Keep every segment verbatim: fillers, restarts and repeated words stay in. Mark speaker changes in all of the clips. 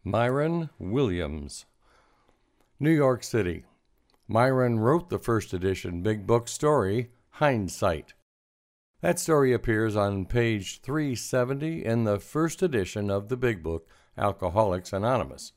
Speaker 1: Myron Williams. New York City. Myron wrote the first edition Big Book story, Hindsight. That story appears on page three seventy in the first edition of the Big Book, Alcoholics Anonymous.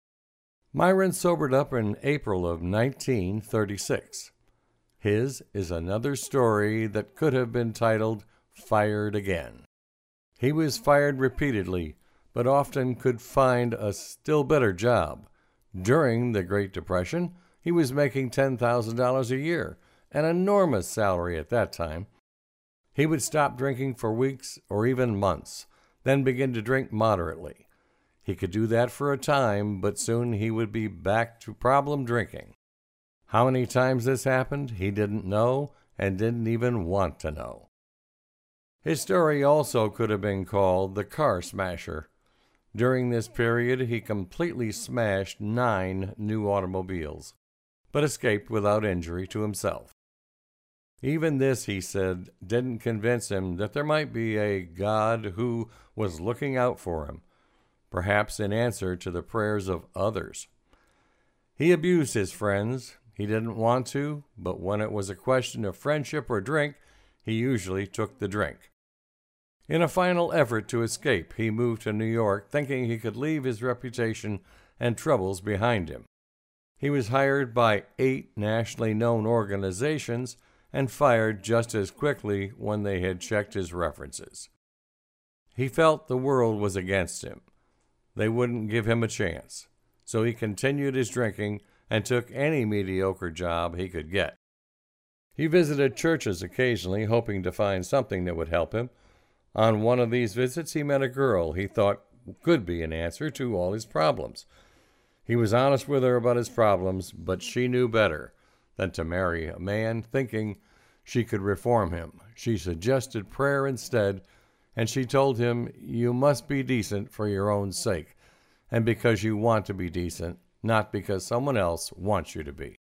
Speaker 1: Myron sobered up in April of nineteen thirty-six. His is another story that could have been titled Fired Again. He was fired repeatedly, but often could find a still better job. During the Great Depression, he was making ten thousand dollars a year, an enormous salary at that time. He would stop drinking for weeks or even months, then begin to drink moderately. He could do that for a time, but soon he would be back to problem drinking. How many times this happened, he didn't know and didn't even want to know. His story also could have been called The Car Smasher. During this period, he completely smashed nine new automobiles, but escaped without injury to himself. Even this, he said, didn't convince him that there might be a God who was looking out for him, perhaps in answer to the prayers of others. He abused his friends. He didn't want to, but when it was a question of friendship or drink, he usually took the drink. In a final effort to escape, he moved to New York, thinking he could leave his reputation and troubles behind him. He was hired by eight nationally known organizations and fired just as quickly when they had checked his references. He felt the world was against him. They wouldn't give him a chance, so he continued his drinking and took any mediocre job he could get. He visited churches occasionally, hoping to find something that would help him. On one of these visits, he met a girl he thought could be an answer to all his problems. He was honest with her about his problems, but she knew better than to marry a man thinking she could reform him. She suggested prayer instead, and she told him, "You must be decent for your own sake, and because you want to be decent, not because someone else wants you to be."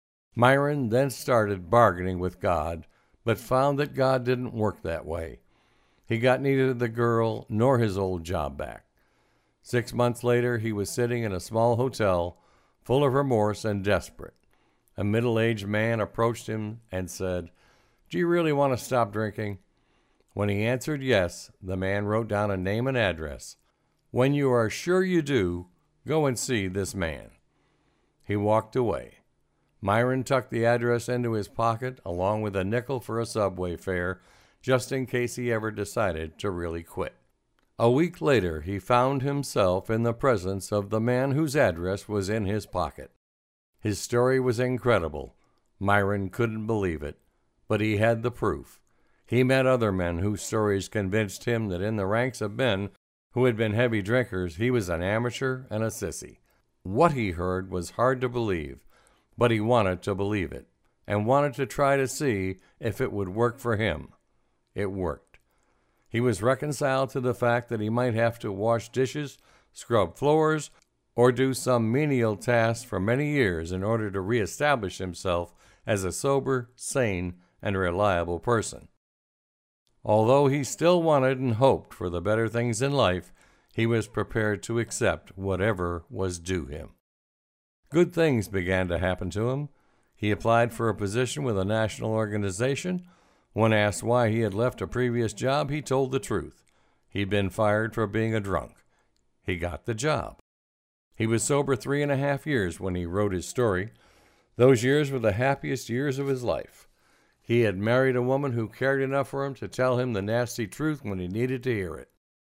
Speaker 1: Myron then started bargaining with God, but found that God didn't work that way. He got neither the girl nor his old job back. Six months later, he was sitting in a small hotel, full of remorse and desperate. A middle-aged man approached him and said, "Do you really want to stop drinking?" When he answered yes, the man wrote down a name and address. "When you are sure you do, go and see this man." He walked away. Myron tucked the address into his pocket, along with a nickel for a subway fare, just in case he ever decided to really quit. A week later, he found himself in the presence of the man whose address was in his pocket. His story was incredible. Myron couldn't believe it, but he had the proof. He met other men whose stories convinced him that in the ranks of men who had been heavy drinkers, he was an amateur and a sissy. What he heard was hard to believe, but he wanted to believe it, and wanted to try to see if it would work for him. It worked. He was reconciled to the fact that he might have to wash dishes, scrub floors, or do some menial task for many years in order to reestablish himself as a sober, sane, and reliable person. Although he still wanted and hoped for the better things in life, he was prepared to accept whatever was due him. Good things began to happen to him. He applied for a position with a national organization. When asked why he had left a previous job, he told the truth. He'd been fired for being a drunk. He got the job. He was sober three and a half years when he wrote his story. Those years were the happiest years of his life. He had married a woman who cared enough for him to tell him the nasty truth when he needed to hear it.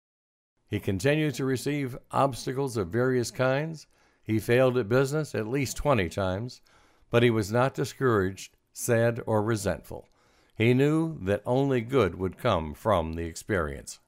Speaker 1: He continued to receive obstacles of various kinds. He failed at business at least twenty times, but he was not discouraged, sad, or resentful. He knew that only good would come from the experience.